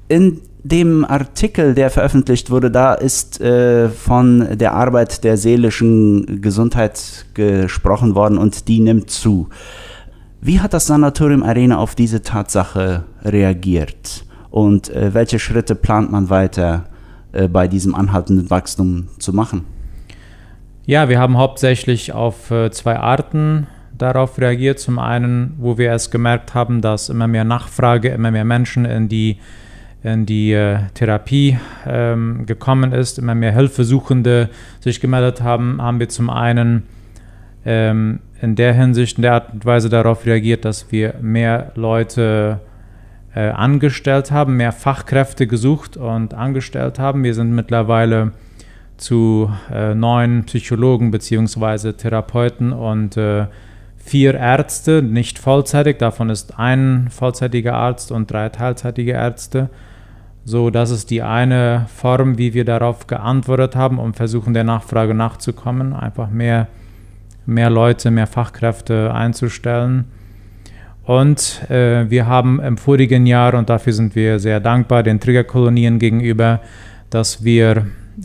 In dem Artikel, der veröffentlicht wurde, da ist von der Arbeit der seelischen Gesundheit gesprochen worden und die nimmt zu. Wie hat das Sanatorium Arena auf diese Tatsache reagiert und welche Schritte plant man weiter bei diesem anhaltenden Wachstum zu machen? Ja, wir haben hauptsächlich auf zwei Arten darauf reagiert. Zum einen, wo wir erst gemerkt haben, dass immer mehr Nachfrage, immer mehr Menschen in die Therapie gekommen ist, immer mehr Hilfesuchende sich gemeldet haben, haben wir zum einen in der Hinsicht, in der Art und Weise darauf reagiert, dass wir mehr Leute angestellt haben, mehr Fachkräfte gesucht und angestellt haben. Wir sind mittlerweile zu 9 Psychologen bzw. Therapeuten und 4 Ärzte, nicht vollzeitig, davon ist ein vollzeitiger Arzt und 3 teilzeitige Ärzte. So, das ist die eine Form, wie wir darauf geantwortet haben, um versuchen der Nachfrage nachzukommen, einfach mehr Leute, mehr Fachkräfte einzustellen. Und wir haben im vorigen Jahr, und dafür sind wir sehr dankbar, den Triggerkolonien gegenüber, dass wir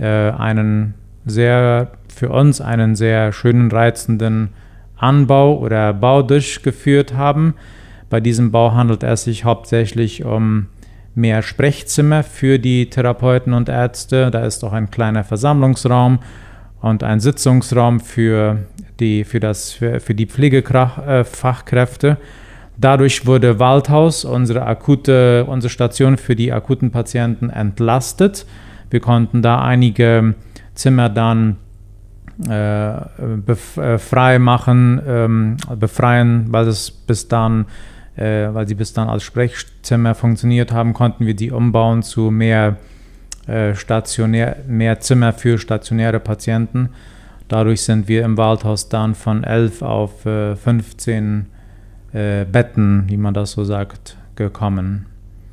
für uns einen sehr schönen, reizenden Anbau oder Bau durchgeführt haben. Bei diesem Bau handelt es sich hauptsächlich um mehr Sprechzimmer für die Therapeuten und Ärzte. Da ist auch ein kleiner Versammlungsraum und ein Sitzungsraum für die Pflegefachkräfte. Dadurch wurde Waldhaus, unsere Station für die akuten Patienten, entlastet. Wir konnten da einige Zimmer dann befreien, weil sie bis dann als Sprechzimmer funktioniert haben, konnten wir die umbauen zu mehr Zimmer für stationäre Patienten. Dadurch sind wir im Waldhaus dann von 11 auf 15 Betten, wie man das so sagt, gekommen.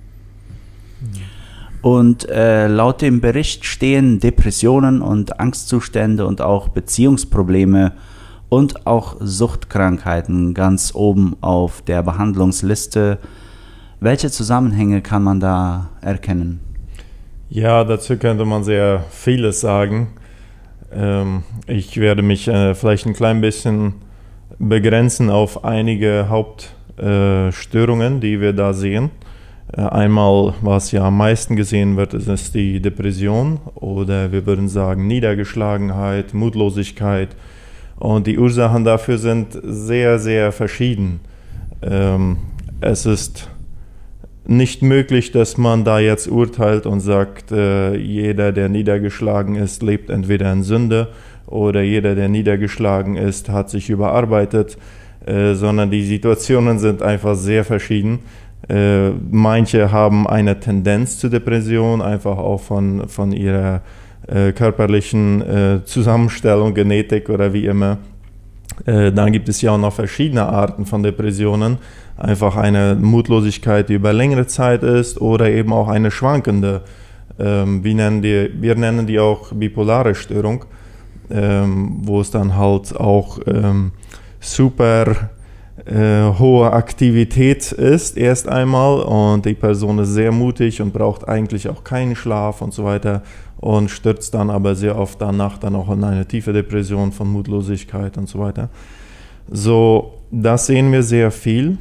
Und laut dem Bericht stehen Depressionen und Angstzustände und auch Beziehungsprobleme und auch Suchtkrankheiten ganz oben auf der Behandlungsliste. Welche Zusammenhänge kann man da erkennen? Ja, dazu könnte man sehr vieles sagen. Ich werde mich vielleicht ein klein bisschen begrenzen auf einige Hauptstörungen, die wir da sehen. Einmal, was ja am meisten gesehen wird, ist die Depression oder wir würden sagen Niedergeschlagenheit, Mutlosigkeit. Und die Ursachen dafür sind sehr, sehr verschieden. Es ist nicht möglich, dass man da jetzt urteilt und sagt, jeder, der niedergeschlagen ist, lebt entweder in Sünde oder jeder, der niedergeschlagen ist, hat sich überarbeitet, sondern die Situationen sind einfach sehr verschieden. Manche haben eine Tendenz zur Depression, einfach auch von ihrer körperlichen Zusammenstellung, Genetik oder wie immer. Dann gibt es ja auch noch verschiedene Arten von Depressionen. Einfach eine Mutlosigkeit, die über längere Zeit ist oder eben auch eine schwankende, wir nennen die auch bipolare Störung, wo es dann halt auch super hohe Aktivität ist erst einmal und die Person ist sehr mutig und braucht eigentlich auch keinen Schlaf und so weiter und stürzt dann aber sehr oft danach dann auch in eine tiefe Depression von Mutlosigkeit und so weiter. So, das sehen wir sehr viel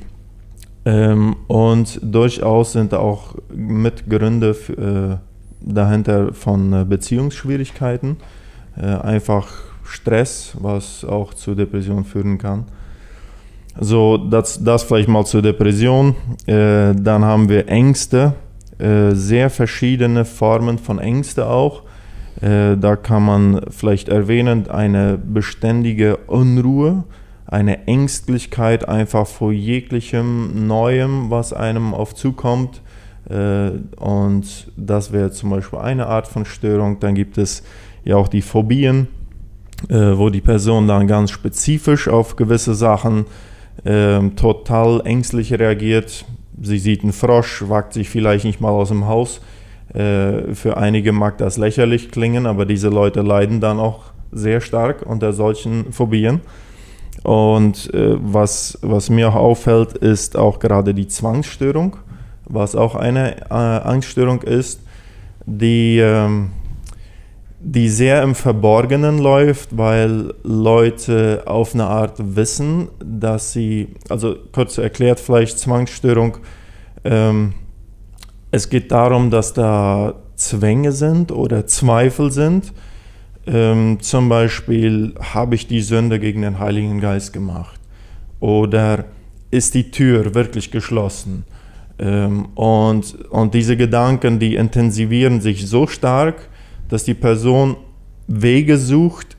und durchaus sind auch Mitgründe dahinter von Beziehungsschwierigkeiten, einfach Stress, was auch zu Depression führen kann. So, das vielleicht mal zur Depression. Dann haben wir Ängste, sehr verschiedene Formen von Ängste auch. Da kann man vielleicht erwähnen, eine beständige Unruhe, eine Ängstlichkeit einfach vor jeglichem Neuem, was einem auf zukommt. Und das wäre zum Beispiel eine Art von Störung. Dann gibt es ja auch die Phobien, wo die Person dann ganz spezifisch auf gewisse Sachen total ängstlich reagiert. Sie sieht einen Frosch, wagt sich vielleicht nicht mal aus dem Haus. Für einige mag das lächerlich klingen, aber diese Leute leiden dann auch sehr stark unter solchen Phobien. Und was mir auch auffällt, ist auch gerade die Zwangsstörung, was auch eine Angststörung ist, die sehr im Verborgenen läuft, weil Leute auf eine Art wissen, dass sie, also kurz erklärt vielleicht Zwangsstörung, es geht darum, dass da Zwänge sind oder Zweifel sind. Zum Beispiel, habe ich die Sünde gegen den Heiligen Geist gemacht? Oder ist die Tür wirklich geschlossen? Und diese Gedanken, die intensivieren sich so stark, dass die Person Wege sucht,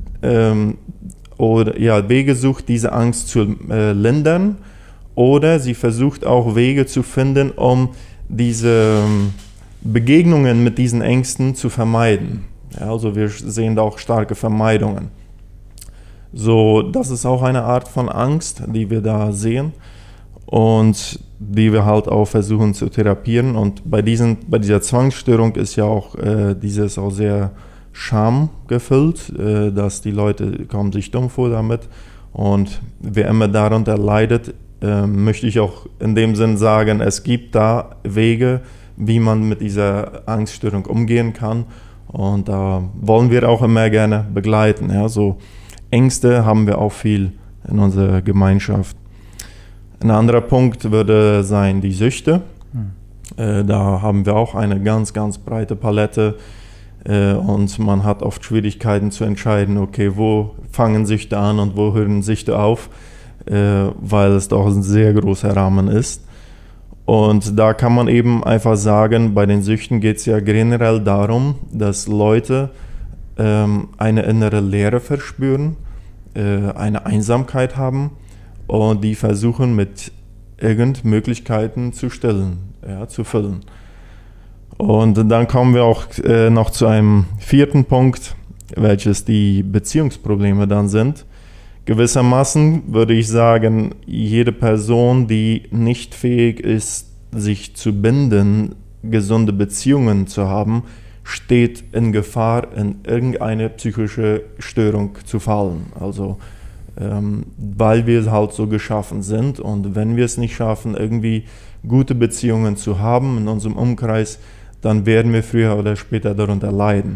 diese Angst zu lindern, oder sie versucht auch Wege zu finden, um diese Begegnungen mit diesen Ängsten zu vermeiden. Ja, also wir sehen da auch starke Vermeidungen. So, das ist auch eine Art von Angst, die wir da sehen und die wir halt auch versuchen zu therapieren. Und bei dieser Zwangsstörung ist ja auch dieses auch sehr schamgefüllt, dass die Leute kommen sich dumm vor damit. Und wer immer darunter leidet, möchte ich auch in dem Sinn sagen, es gibt da Wege, wie man mit dieser Angststörung umgehen kann. Und da wollen wir auch immer gerne begleiten. Ja, so Ängste haben wir auch viel in unserer Gemeinschaft. Ein anderer Punkt würde sein die Süchte. Da haben wir auch eine ganz, ganz breite Palette und man hat oft Schwierigkeiten zu entscheiden, okay, wo fangen Süchte an und wo hören Süchte auf, weil es doch ein sehr großer Rahmen ist. Und da kann man eben einfach sagen, bei den Süchten geht es ja generell darum, dass Leute eine innere Leere verspüren, eine Einsamkeit haben und die versuchen mit irgend Möglichkeiten zu stillen, ja, zu füllen. Und dann kommen wir auch noch zu einem vierten Punkt, welches die Beziehungsprobleme dann sind. Gewissermaßen würde ich sagen, jede Person, die nicht fähig ist, sich zu binden, gesunde Beziehungen zu haben, steht in Gefahr, in irgendeine psychische Störung zu fallen. Also weil wir halt so geschaffen sind und wenn wir es nicht schaffen, irgendwie gute Beziehungen zu haben in unserem Umkreis, dann werden wir früher oder später darunter leiden.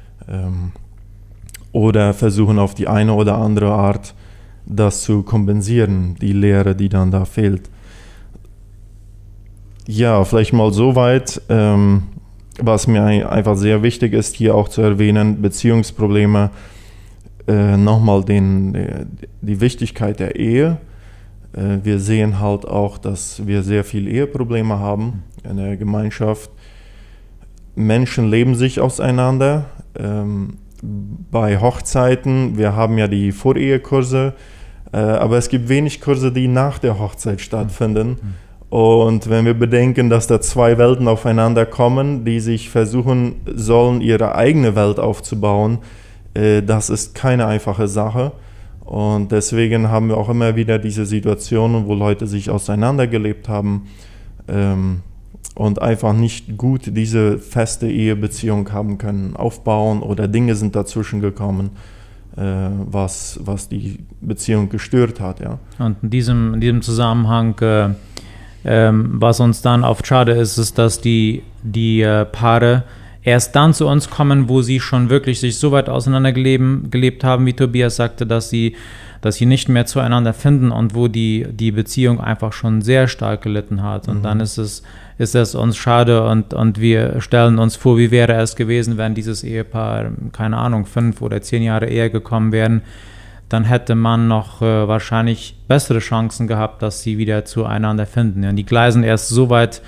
Oder versuchen auf die eine oder andere Art das zu kompensieren, die Leere, die dann da fehlt. Ja, vielleicht mal soweit. Was mir einfach sehr wichtig ist, hier auch zu erwähnen, Beziehungsprobleme, nochmal die Wichtigkeit der Ehe. Wir sehen halt auch, dass wir sehr viele Eheprobleme haben in der Gemeinschaft. Menschen leben sich auseinander. Bei Hochzeiten, wir haben ja die Vorehekurse, aber es gibt wenig Kurse, die nach der Hochzeit stattfinden. Und wenn wir bedenken, dass da zwei Welten aufeinander kommen, die sich versuchen sollen, ihre eigene Welt aufzubauen, das ist keine einfache Sache. Und deswegen haben wir auch immer wieder diese Situationen, wo Leute sich auseinandergelebt haben und einfach nicht gut diese feste Ehebeziehung haben können, aufbauen oder Dinge sind dazwischen gekommen, was die Beziehung gestört hat. Ja. Und in diesem Zusammenhang, was uns dann oft schade ist, ist, dass die Paare erst dann zu uns kommen, wo sie schon wirklich sich so weit auseinandergelebt haben, wie Tobias sagte, dass sie nicht mehr zueinander finden und wo die Beziehung einfach schon sehr stark gelitten hat. Und dann ist es uns schade und wir stellen uns vor, wie wäre es gewesen, wenn dieses Ehepaar, keine Ahnung, 5 oder 10 Jahre eher gekommen wären, dann hätte man noch wahrscheinlich bessere Chancen gehabt, dass sie wieder zueinander finden. Ja, die Gleisen erst so weit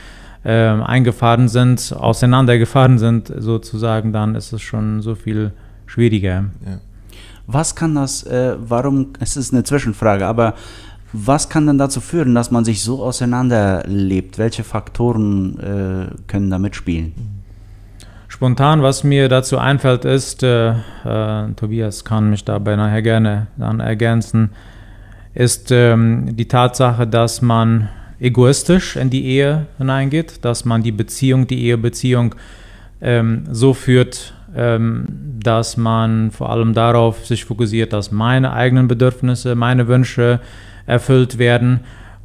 auseinandergefahren sind, sozusagen, dann ist es schon so viel schwieriger. Ja. Was kann das, es ist eine Zwischenfrage, aber was kann denn dazu führen, dass man sich so auseinanderlebt? Welche Faktoren können da mitspielen? Spontan, was mir dazu einfällt, ist, Tobias kann mich dabei nachher gerne dann ergänzen, ist die Tatsache, dass man egoistisch in die Ehe hineingeht, dass man die Ehebeziehung so führt, dass man vor allem darauf sich fokussiert, dass meine eigenen Bedürfnisse, meine Wünsche erfüllt werden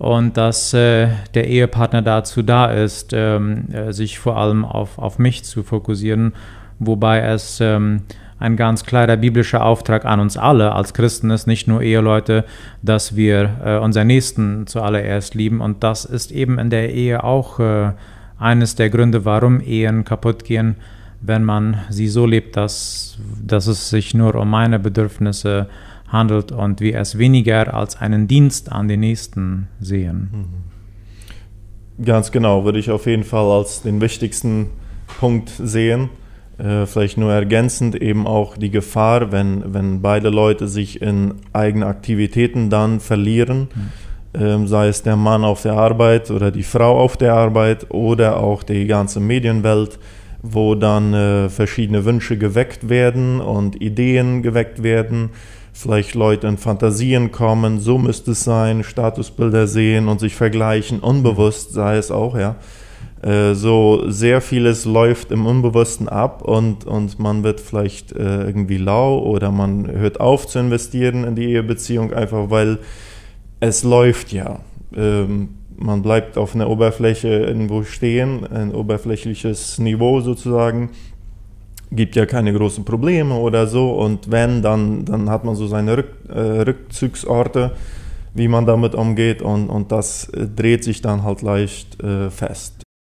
und dass der Ehepartner dazu da ist, sich vor allem auf mich zu fokussieren, wobei es ein ganz klarer biblischer Auftrag an uns alle als Christen ist, nicht nur Eheleute, dass wir unseren Nächsten zuallererst lieben, und das ist eben in der Ehe auch eines der Gründe, warum Ehen kaputt gehen, wenn man sie so lebt, dass es sich nur um meine Bedürfnisse handelt und wir es weniger als einen Dienst an den Nächsten sehen. Ganz genau, würde ich auf jeden Fall als den wichtigsten Punkt sehen. Vielleicht nur ergänzend eben auch die Gefahr, wenn beide Leute sich in eigene Aktivitäten dann verlieren, sei es der Mann auf der Arbeit oder die Frau auf der Arbeit oder auch die ganze Medienwelt, wo dann verschiedene Wünsche geweckt werden und Ideen geweckt werden, vielleicht Leute in Fantasien kommen, so müsste es sein, Statusbilder sehen und sich vergleichen, unbewusst sei es auch, ja. So sehr vieles läuft im Unbewussten ab und man wird vielleicht irgendwie lau oder man hört auf zu investieren in die Ehebeziehung, einfach weil es läuft ja. Man bleibt auf einer Oberfläche irgendwo stehen, ein oberflächliches Niveau sozusagen, gibt ja keine großen Probleme oder so, und wenn, dann hat man so seine Rückzugsorte, wie man damit umgeht, und das dreht sich dann halt leicht fest.